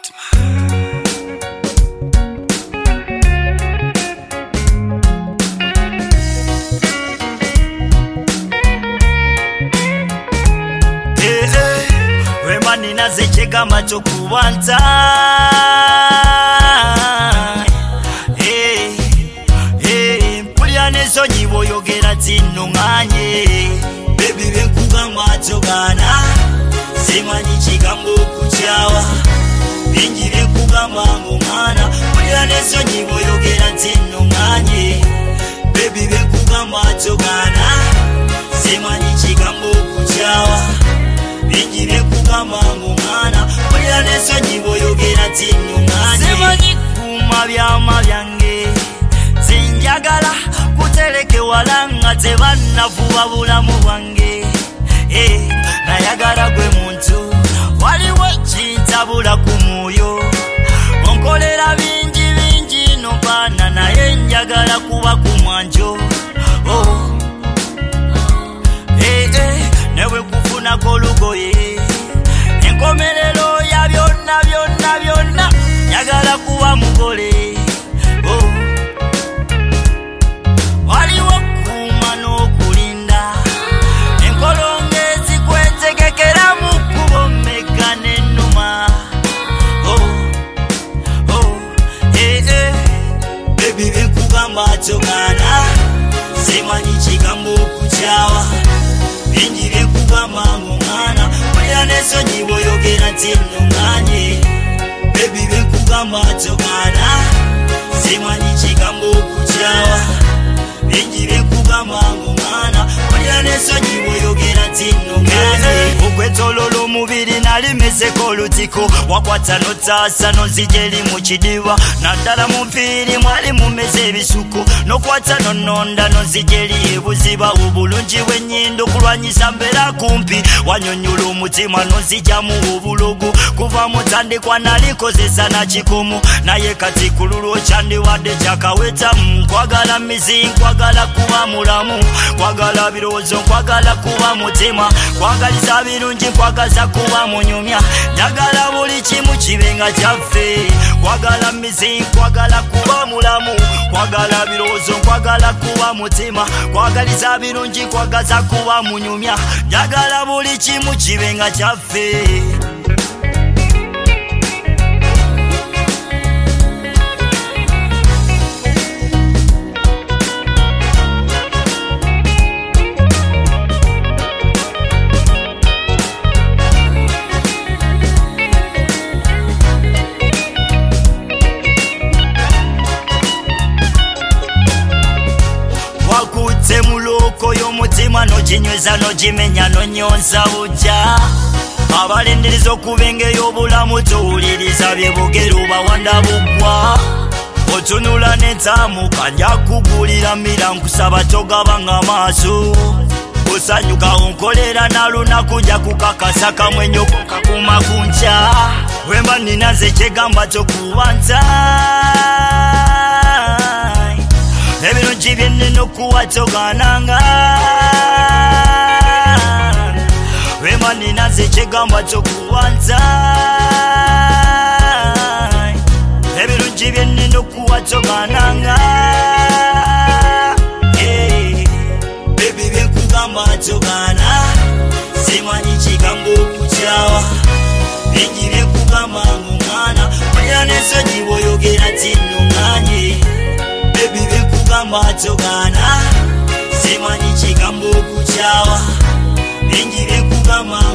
Wema ninazecheka macho kuwanza. Mpulya nezo nyibo yogera zinunganye. Baby benkuga macho gana. Simanyi kigambo kuchawa. Bingi benkuga mangu mwana. Mpulya nezo nyibo yogera zinunganye. Baby benkuga macho gana. Simanyi kigambo kuchawa. Bingi benkuga mangu mwana. Mpulya nezo nyibo yogera zinunganye. Simanyi kuma byama byange. Sinjagala kuteleke walanga tebanavuba bulamu bwange. Nayagala gwe muntu waliwo kintabula ku mwoyo. Onkolera bingi bingi nopana naye njagala kuba ku mwanjo. Newe kufunako olugoye enkomerero ya byonna byonna byonna njagala kuba mugole. Waliwo kuma n'okulinda enkolongezi kwetegekera mu kkubo mmeka n'ennuma. Baby benkugamba togana simanyi kigambo okukyawa. Bingi benkugamba ng'omwana mpulira nezo nyibo yogera nti nnunganye. Baby benkugamba togana simanyi kigambo okukyawa. Bingi benkugamba ng'omwana mpulira nezo nyibo yogera nti nnunganye. Okwetolola omubiri nalimeseko olutiko wakwata notaasa nonzija eri mu kidiba. Naddala mu nviiri mwali mumeze ebisuko nokwata nononda nonzija eri ebuziba. Obulungi bw'ennyindo kulwanyisa mbeera kumpi. Wanyonyola omutima nonzijamu obulogo. Kuva mutandikwa nalikozesa na kikomo naye kati kululu okyandiwadde kyakaweta. Nkwagala mizi nkwagala kuba mulamu. Kwagala birowoozo nkwagala kuba mutima. Kwagaliza birungi nkwagaza kuba munyumya. Njagala buli kimu kibe nga kyaffe. Kwagala mizi nkwagala kuba mulamu. Kwagala birowoozo nkwagala kuba mutima. Kwagaliza birungi nkwagaza kuba munyumya. Njagala buli kimu kibe nga kyaffe. Wakute muloko y'omutima noginyweza nogimenya nonyonsa bujja. Abalindiriza okubengeyo obulamu towuliriza byebogero bawanda bugwa. Otunula n'entaamuka njakugulira mira nkusaba togabanga maaso. Osanyuka onkolera na lunaku nja kukakasa kamwenyoko kakuma kunca. Wemba ninaze kyegamba tokuwanza. Ebirungi byennina okuwa togananga. Wema ninaze kyegamba tokuwanza. Ebirungi byennina okuwa togananga. Baby benkugamba togana simanyi kigambo okukyawa. Bingi benkugamba ng'omwana mpulira nezo nyibo yogera nti nnunganye. Baby benkugamba togana simanyi kigambo okukyawa. Bingi benkugamba